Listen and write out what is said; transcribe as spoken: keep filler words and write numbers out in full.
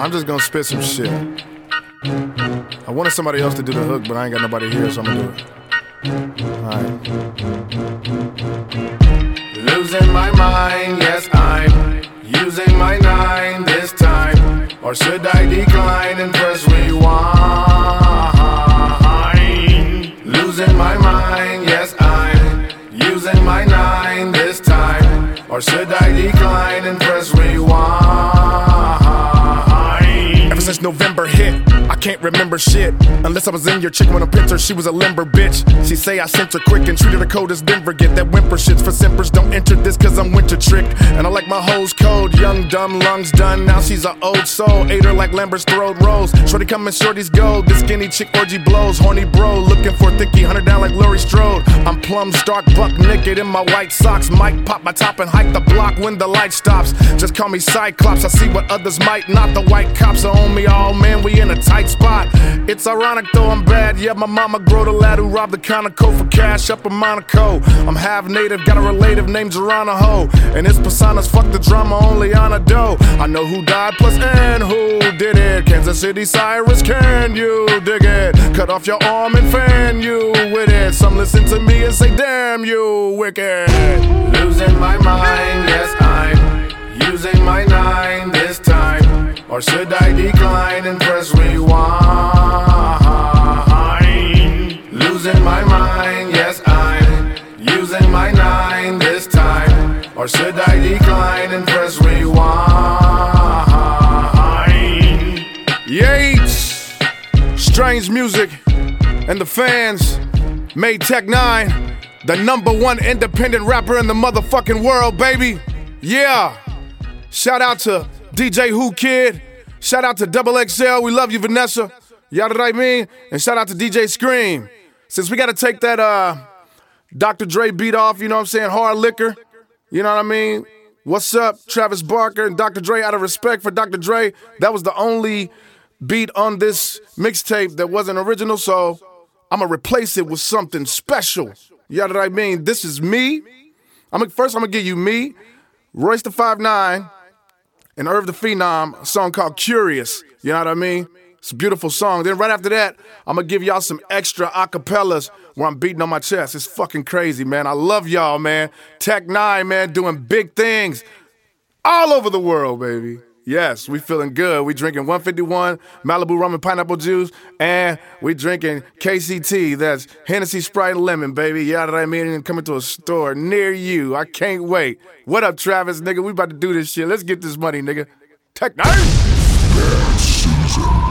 I'm just gonna spit some shit. I wanted somebody else to do the hook, but I ain't got nobody here, so I'm gonna do it. Alright. Losing my mind, yes, I'm using my nine this time. Or should I decline and press rewind? Losing my mind, yes, I'm using my nine this time. Or should I decline and press rewind? Ever since November hit, I can't remember shit. Unless I was in your chick when I picked her, she was a limber bitch. She say I sent her quick and treated her cold as Denver. Get that whimper shits for simpers, don't enter this cause I'm winter tricked. And I like my hoes cold, young, dumb, lungs done. Now she's an old soul, ate her like Lambert's throat rolls. Shorty coming, shorty's gold, this skinny chick orgy blows. Horny bro, looking for thicky, hunter down like Laurie Strode. I'm plum, stark, buck naked in my white socks. Mic pop my top and hike the block when the light stops. Just call me Cyclops, I see what others might not. The white cops are on me, all man, we in a tight spot. It's ironic though I'm bad, yeah, my mama growed a lad who robbed the Conoco for cash up in Monaco. I'm half native, got a relative named Geronimo. And his personas, fuck the drama, only on a dough. I know who died plus and who did it. Kansas City Cyrus, can you dig it? Cut off your arm and fan you with it. Some listen to me and say damn you wicked. Losing my mind, yes I'm using my nine this time. Or should I decline and press rewind? Losing my mind, yes I'm using my nine this time. Or should I decline and press rewind? Yates, Strange Music, and the fans made Tech Nine the number one independent rapper in the motherfucking world, baby. Yeah. Shout out to D J Who Kid. Shout out to Double X L. We love you, Vanessa. Y'all know what I mean? And shout out to D J Scream. Since we got to take that uh, Doctor Dre beat off, you know what I'm saying? Hard liquor. You know what I mean? What's up, Travis Barker and Doctor Dre? Out of respect for Doctor Dre, that was the only beat on this mixtape that wasn't original, so I'm going to replace it with something special. You know what I mean? This is me. I'm First, I'm going to give you me, Royce the five nine, and Irv the Phenom, a song called Curious. You know what I mean? It's a beautiful song. Then right after that, I'm going to give y'all some extra acapellas where I'm beating on my chest. It's fucking crazy, man. I love y'all, man. Tech Nine, man, doing big things all over the world, baby. Yes, we feeling good. We drinking one fifty-one Malibu rum and pineapple juice, and we drinking K C T. That's Hennessy, Sprite, and Lemon, baby. You know what I mean? And coming to a store near you. I can't wait. What up, Travis, nigga? We about to do this shit. Let's get this money, nigga. Tech Nine. Bad season.